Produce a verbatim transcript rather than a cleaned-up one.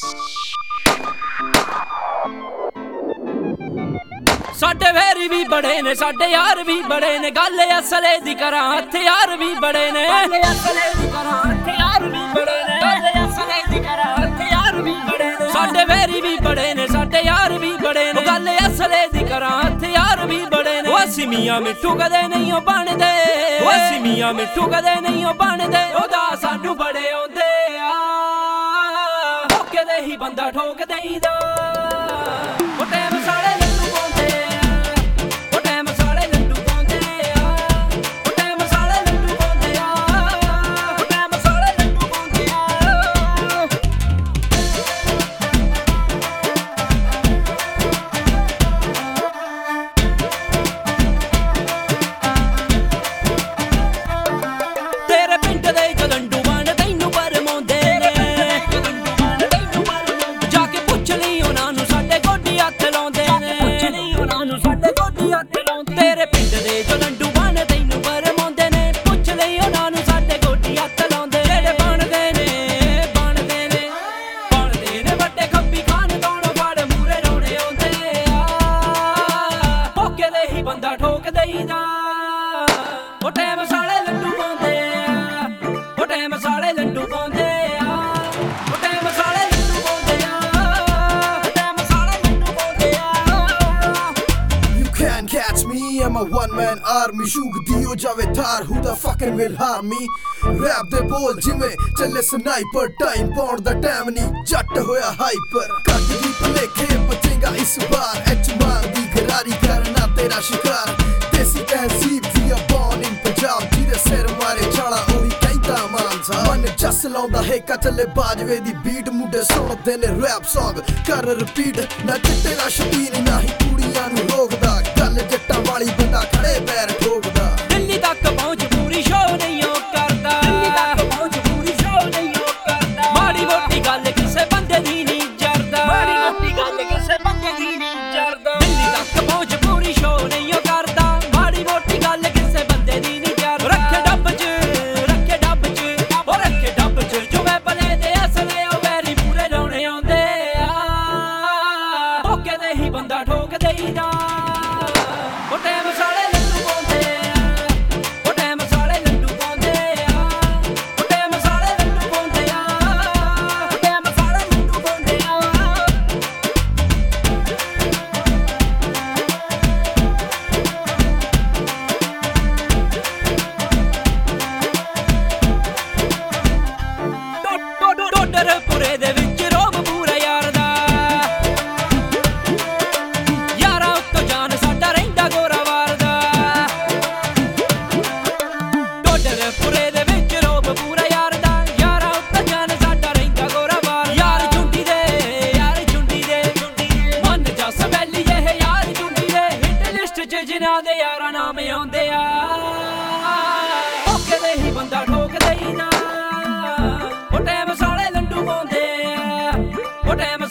साडे वैरी भी बड़े ने साडे यार भी बड़े ने गल असले दी करा हथियार भी बड़े ने असले दी करा हथियार भी बड़े ने गल असले दी करा हथियार भी बड़े ने साडे वैरी भी बड़े ने साडे यार भी बड़े ने गल असले दी करा हथियार भी बड़े ने ओ मियां मिठू कदे नहीं ओ बनदे ओ मियां मिठू कदे नहीं ओ बनदे ओदा सानू बड़े आउंदे आ ठोके दे ही बंदा ठोक देईदा ओ टाइम साले बंदा ठोक देईदा ओ टाइम साले लड्डू पाउंदे आ ओ टाइम साले लड्डू पाउंदे आ ओ टाइम साले लड्डू पाउंदे आ ओ टाइम साले लड्डू पाउंदे आ You can't catch me, I'm a one man army शूक दियो जावे थार who the fucking will harm me rap दे बोल जिवें चले स्नाइपर टाइम पाउंड दा टाइम नहीं जट होया हाइपर कट दी भलेखे बचेगा इस बार एच मार दी गरारी करना तेरा शिकार देसी तहजीब we are born in Punjab जिदे सिर मारे छाला ओही कहंदा मानसा मन जस लाउंदा है चले बाजवे दी बीट मुंडे सुणदे ने रैप सॉन्ग कर रिपीट ना चिट्टे ना शबीर ना ही कुड़ियां नू रोकदा गल जट्टां वाली बंदा खड़े पैर ठोकदा दिल्ली तक पहुंच पूरी शो नहीं ओ करदा दिल्ली तक पहुंच पूरी शो नहीं ओ करदा माड़ी मोटी गल किसे बंदे दी नहीं जरदा माड़ी मोटी गल किसे बंदे दी नहीं जरदा दिल्ली तक पहुंच पूरी शो नहीं ओ करदा माड़ी मोटी गल किसे बंदे दी नहीं जरदा रखे डब च रखे डब च ओ रखे डब च जो मैं भले दे असले ओ वैरी पूरे रौने आउंदे आ ठोके दे ही बंदा ठोक देईदा ओ टाइम साले लड्डू पाउंदे आ ओ टाइम साले लड्डू पाउंदे आ ओ टाइम साले लड्डू पाउंदे आ ओ टाइम साले लड्डू पाउंदे आ ਟੋਡਰ ਪੁਰੇ ਦੇ ਵਿੱਚ ਰੋਬ ਪੂਰਾ ਯਾਰ ਦਾ ਯਾਰਾਂ ਉੱਤੋਂ ਜਾਨ ਸਾਡਾ ਰਹਿੰਦਾ ਗੋਰਾ ਵਾਰਦਾ ਟੋਡਰ ਪੁਰੇ ਦੇ ਵਿੱਚ ਰੋਬ ਪੂਰਾ ਯਾਰ ਦਾ ਯਾਰਾਂ ਉੱਤੋਂ ਜਾਨ ਸਾਡਾ ਰਹਿੰਦਾ ਗੋਰਾ ਵਾਰ ਯਾਰ ਝੁੰਡੀ ਦੇ ਯਾਰ ਝੁੰਡੀ ਦੇ ਮਨ ਜਸ ਵੈਲੀ ਇਹ ਯਾਰ ਝੁੰਡੀ ਦੇ ਹਿੱਟ ਲਿਸਟ 'ਚ ਜਿਨ੍ਹਾਂ ਦੇ ਯਾਰਾਂ ਨਾਮ ਆਉਂਦੇ ਆ ਠੋਕੇ ਦੇ ਹੀ ਬੰਦਾ ਠੋਕ ਦੇਈਦਾ ओ टाइम साले लड्डू पाउंदे आ ओ टाइम